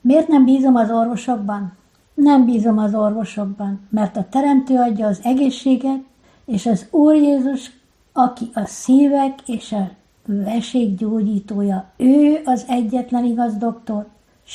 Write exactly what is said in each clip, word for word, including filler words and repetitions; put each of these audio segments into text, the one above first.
Miért nem bízom az orvosokban? Nem bízom az orvosokban, mert a Teremtő adja az egészséget, és az Úr Jézus, aki a szívek és a vesék gyógyítója, ő az egyetlen igaz doktor.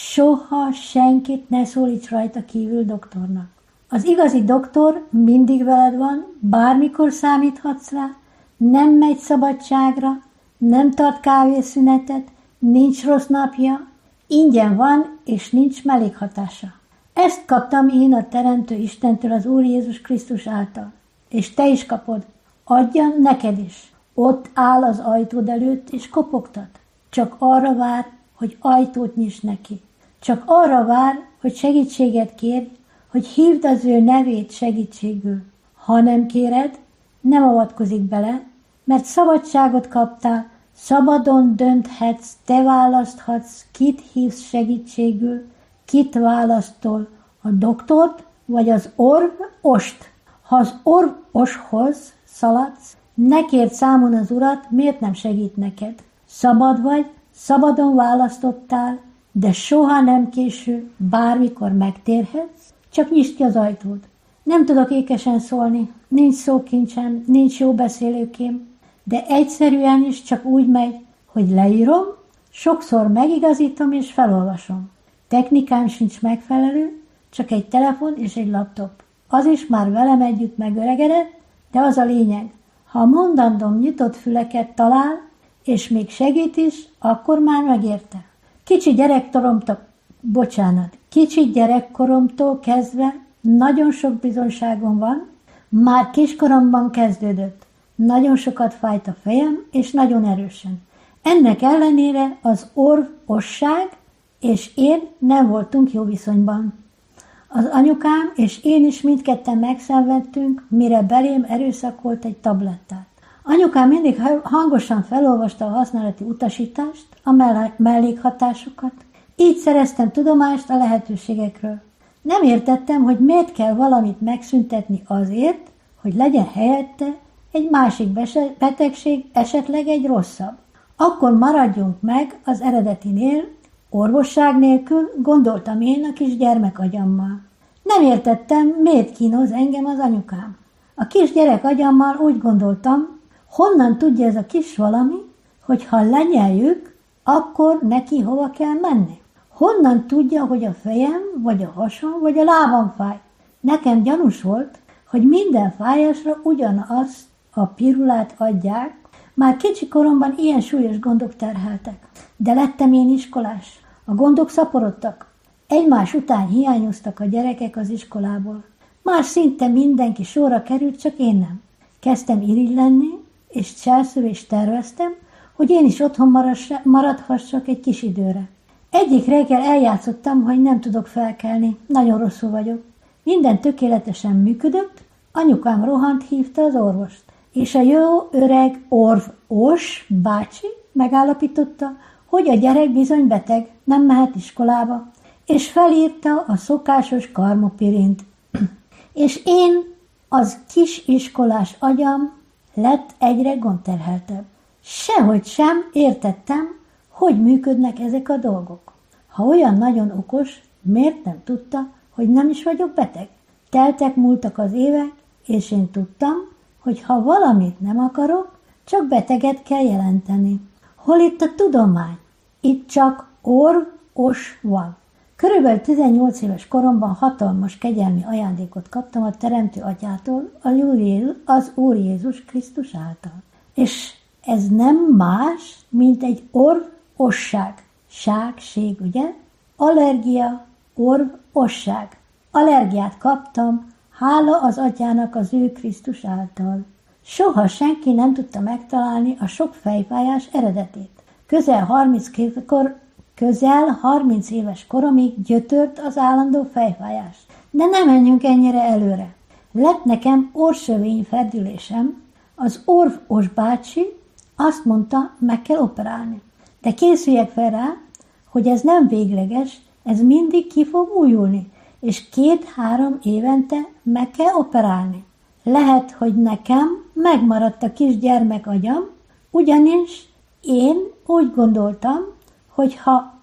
Soha senkit ne szólíts rajta kívül doktornak. Az igazi doktor mindig veled van, bármikor számíthatsz rá, nem megy szabadságra, nem tart kávészünetet, nincs rossz napja, ingyen van, és nincs mellékhatása. Ezt kaptam én a Teremtő Istentől, az Úr Jézus Krisztus által. És te is kapod. Adja neked is. Ott áll az ajtód előtt, és kopogtat. Csak arra vár, hogy ajtót nyiss neki. Csak arra vár, hogy segítséget kérj, hogy hívd az ő nevét segítségül. Ha nem kéred, nem avatkozik bele, mert szabadságot kaptál, szabadon dönthetsz, te választhatsz, kit hívsz segítségül, kit választol, a doktort vagy az orvost. Ha az orvoshoz szaladsz, ne kérd számon az Urat, miért nem segít neked. Szabad vagy, szabadon választottál, de soha nem késő, bármikor megtérhetsz, csak nyisd ki az ajtód. Nem tudok ékesen szólni, nincs szókincsem, nincs jó beszélőkém, de egyszerűen is csak úgy megy, hogy leírom, sokszor megigazítom és felolvasom. Technikám sincs megfelelő, csak egy telefon és egy laptop. Az is már velem együtt megöregedett, de az a lényeg. Ha a mondandóm nyitott füleket talál, és még segít is, akkor már megérte. Kicsi gyerekkoromtól, bocsánat, kicsi gyerekkoromtól kezdve nagyon sok bizonyságom van, már kiskoromban kezdődött. Nagyon sokat fájt a fejem, és nagyon erősen. Ennek ellenére az orvosság és én nem voltunk jó viszonyban. Az anyukám és én is mindketten megszenvedtünk, mire belém erőszakolt egy tablettát. Anyukám mindig hangosan felolvasta a használati utasítást, a mellékhatásokat. Így szereztem tudomást a lehetőségekről. Nem értettem, hogy miért kell valamit megszüntetni azért, hogy legyen helyette egy másik betegség, esetleg egy rosszabb. Akkor maradjunk meg az eredetinél, orvosság nélkül, gondoltam én a kis gyermekagyammal. Nem értettem, miért kínoz engem az anyukám. A kis gyerek agyammal úgy gondoltam, honnan tudja ez a kis valami, hogy ha lenyeljük, akkor neki hova kell menni. Honnan tudja, hogy a fejem, vagy a hasam, vagy a lábam fáj. Nekem gyanús volt, hogy minden fájásra ugyanazt a pirulát adják. Már kicsi koromban ilyen súlyos gondok terheltek. De lettem én iskolás. A gondok szaporodtak. Egymás után hiányoztak a gyerekek az iskolából. Már szinte mindenki sorra került, csak én nem. Kezdtem irigy lenni, és cselszövést terveztem, hogy én is otthon maradhassak egy kis időre. Egyik reggel eljátszottam, hogy nem tudok felkelni, nagyon rosszul vagyok. Minden tökéletesen működött, anyukám rohant hívta az orvost. És a jó öreg orvos bácsi megállapította, hogy a gyerek bizony beteg, nem mehet iskolába, és felírta a szokásos karmopirint. És én, az kis iskolás agyam lett egyre gondterheltebb. Sehogy sem értettem, hogy működnek ezek a dolgok. Ha olyan nagyon okos, miért nem tudta, hogy nem is vagyok beteg? Teltek múltak az évek, és én tudtam, hogy ha valamit nem akarok, csak beteget kell jelenteni. Hol itt a tudomány? Itt csak orvos van. Körülbelül tizennyolc éves koromban hatalmas kegyelmi ajándékot kaptam a Teremtő Atyától, az Úr Jézus Krisztus által. És ez nem más, mint egy orvosság. Ságség, ugye? Allergia, orvosság. Allergiát kaptam, hála az Atyának az ő Krisztus által. Soha senki nem tudta megtalálni a sok fejfájás eredetét. Közel harminc, kor, közel harminc éves koromig gyötört az állandó fejfájás. De nem menjünk ennyire előre. Lett nekem orrsövény ferdülésem, az orvos bácsi azt mondta, meg kell operálni. De készüljek fel rá, hogy ez nem végleges, ez mindig ki fog újulni, és két-három évente meg kell operálni. Lehet, hogy nekem megmaradt a kis gyermek agyam, ugyanis én úgy gondoltam, hogy ha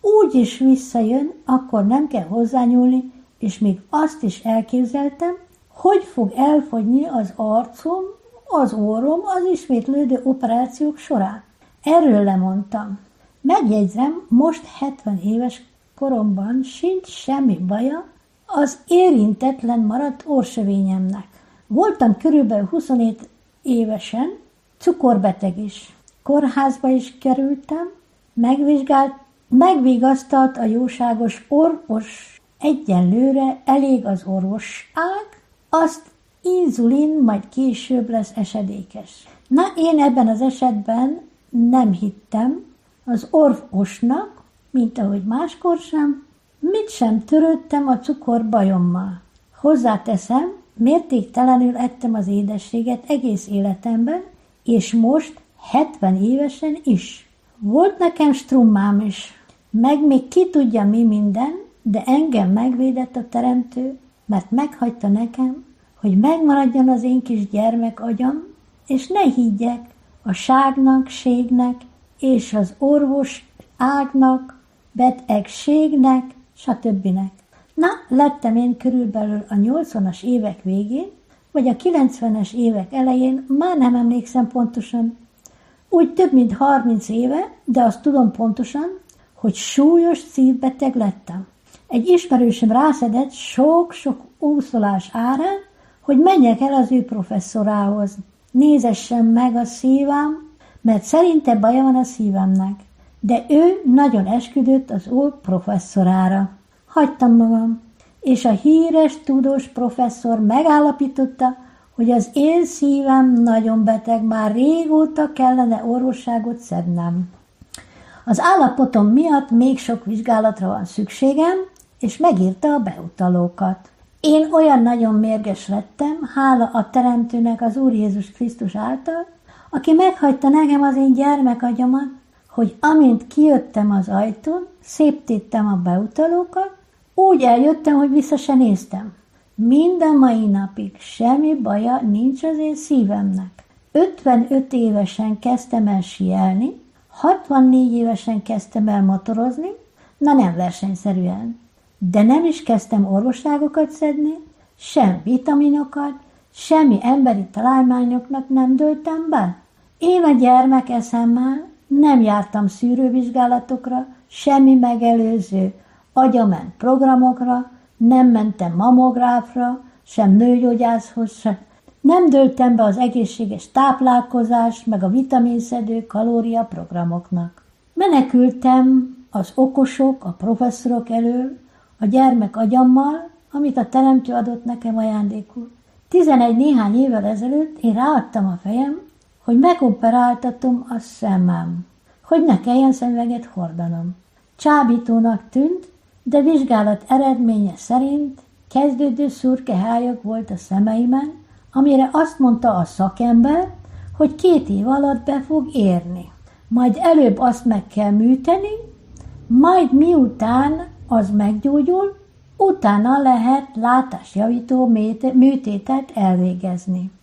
úgy is visszajön, akkor nem kell hozzányúlni, és még azt is elképzeltem, hogy fog elfogyni az arcom, az orrom az ismétlődő operációk során. Erről lemondtam. Megjegyzem, most hetven éves koromban sincs semmi baja az érintetlen maradt orrsövényemnek. Voltam körülbelül huszonöt évesen cukorbeteg is. Kórházba is kerültem, megvizsgált, megvigasztalt a jóságos orvos, egyenlőre elég az orvoság, azt inzulin majd később lesz esedékes. Na, én ebben az esetben nem hittem az orvosnak, mint ahogy máskor sem, mit sem törődtem a cukor bajommal. Hozzáteszem, mértéktelenül ettem az édességet egész életemben, és most hetven évesen is. Volt nekem strummám is, meg még ki tudja mi minden, de engem megvédett a Teremtő, mert meghagyta nekem, hogy megmaradjon az én kis gyermek agyam, és ne higgyek a ságnak, ségnek, és az orvos ágnak, betegségnek, stb. Na, lettem én körülbelül a nyolcvanas évek végén, vagy a kilencvenes évek elején, már nem emlékszem pontosan, úgy több mint harminc éve, de azt tudom pontosan, hogy súlyos szívbeteg lettem. Egy ismerősöm rászedett sok-sok úszolás árán, hogy menjek el az ő professzorához. Nézessem meg a szívám, mert szerinte baja van a szívemnek. De ő nagyon esküdött az új professzorára. Hagytam magam, és a híres, tudós professzor megállapította, hogy az én szívem nagyon beteg, már régóta kellene orvosságot szednem. Az állapotom miatt még sok vizsgálatra van szükségem, és megírta a beutalókat. Én olyan nagyon mérges lettem, hála a Teremtőnek az Úr Jézus Krisztus által, aki meghagyta nekem az én gyermekagyamat, hogy amint kijöttem az ajtón, széptettem a beutalókat, úgy eljöttem, hogy vissza se néztem. Mind a mai napig semmi baja nincs az én szívemnek. ötvenöt évesen kezdtem el síelni, hatvannégy évesen kezdtem el motorozni, na nem versenyszerűen, de nem is kezdtem orvosságokat szedni, sem vitaminokat, semmi emberi találmányoknak nem dőltem be. Én a gyermek eszemmel nem jártam szűrővizsgálatokra, semmi megelőző agyament programokra, nem mentem mamográfra, sem nőgyógyászhoz, sem. Nem dőltem be az egészséges táplálkozás, meg a vitaminszedő kalória programoknak. Menekültem az okosok, a professzorok elől, a gyermek agyammal, amit a Teremtő adott nekem ajándékul. Tizenegy néhány évvel ezelőtt én ráadtam a fejem, hogy megoperáltatom a szemem, hogy ne kelljen szemüveget hordanom. Csábítónak tűnt, de vizsgálat eredménye szerint kezdődő szürke hályog volt a szemeimen, amire azt mondta a szakember, hogy két év alatt be fog érni. Majd előbb azt meg kell műteni, majd miután az meggyógyul, utána lehet látásjavító műtétet elvégezni.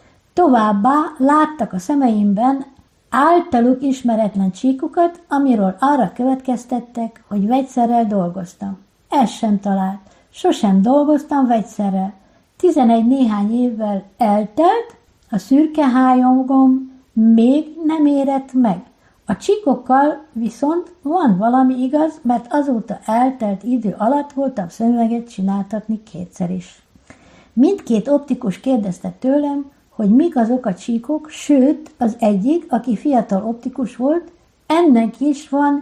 Továbbá láttak a szemeimben általuk ismeretlen csíkokat, amiről arra következtettek, hogy vegyszerrel dolgoztam. Ez sem talált. Sosem dolgoztam vegyszerrel. Tizenegy néhány évvel eltelt, a szürke hályogom még nem érett meg. A csíkokkal viszont van valami igaz, mert azóta eltelt idő alatt voltam szemüveget csináltatni kétszer is. Mindkét optikus kérdezte tőlem, hogy mik azok a csíkok, sőt, az egyik, aki fiatal optikus volt, ennek is van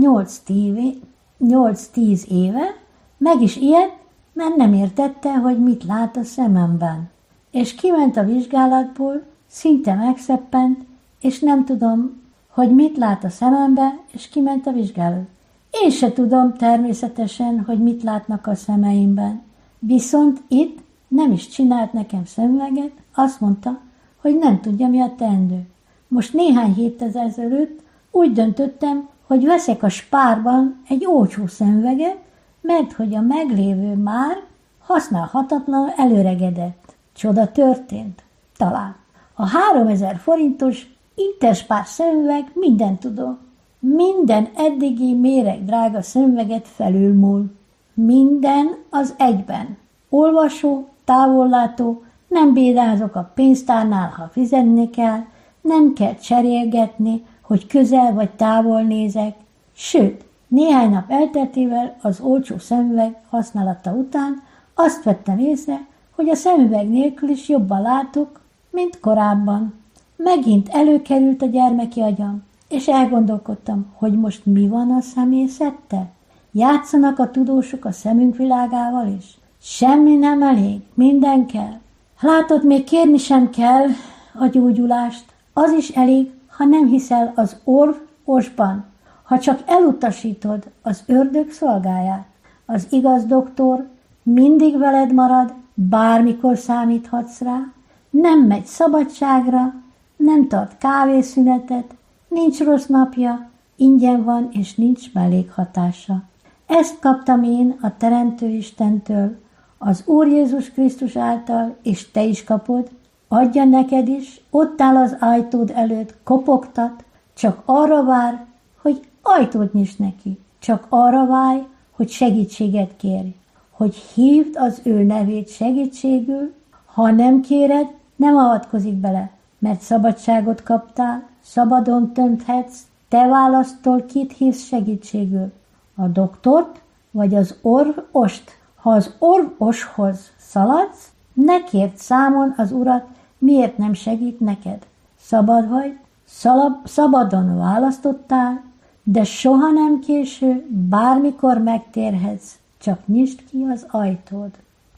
nyolc-tíz éve, meg is ilyet, mert nem értette, hogy mit lát a szememben. És kiment a vizsgálatból, szinte megszeppent, és nem tudom, hogy mit lát a szemembe, és kiment a vizsgálat. Én se tudom természetesen, hogy mit látnak a szemeimben. Viszont itt nem is csinált nekem szemüveget, azt mondta, hogy nem tudja, mi a teendő. Most néhány héttel ezelőtt úgy döntöttem, hogy veszek a Spárban egy olcsó szemüveget, mert hogy a meglévő már használhatatlan előregedett. Csoda történt? Talán. A háromezer forintos Interspár szemüveg mindent tudó. minden eddigi méreg drága szemüveget felülmúl. Minden az egyben. Olvasó, távollátó, nem bédázok a pénztárnál, ha fizetni kell, nem kell cserélgetni, hogy közel vagy távol nézek. Sőt, néhány nap elteltével az olcsó szemüveg használata után azt vettem észre, hogy a szemüveg nélkül is jobban látok, mint korábban. Megint előkerült a gyermeki agyam, és elgondolkodtam, hogy most mi van a szemészettel. Játszanak a tudósok a szemünk világával is? Semmi nem elég, minden kell. Látod, még kérni sem kell a gyógyulást. Az is elég, ha nem hiszel az orvosban, ha csak elutasítod az ördög szolgáját. Az igaz doktor mindig veled marad, bármikor számíthatsz rá, nem megy szabadságra, nem tart kávészünetet, nincs rossz napja, ingyen van és nincs mellékhatása. Ezt kaptam én a Teremtő Istentől, az Úr Jézus Krisztus által, és te is kapod, adja neked is, ott áll az ajtód előtt, kopogtat, csak arra vár, hogy ajtót nyisd neki, csak arra várj, hogy segítséget kérj, hogy hívd az ő nevét segítségül, ha nem kéred, nem avatkozik bele, mert szabadságot kaptál, szabadon dönthetsz, te választol, kit hívsz segítségül, a doktort vagy az orvost. Ha az orvoshoz szaladsz, ne kérd számon az urat, miért nem segít neked. Szabad vagy, szalab, szabadon választottál, de soha nem késő, bármikor megtérhetsz, csak nyisd ki az ajtód.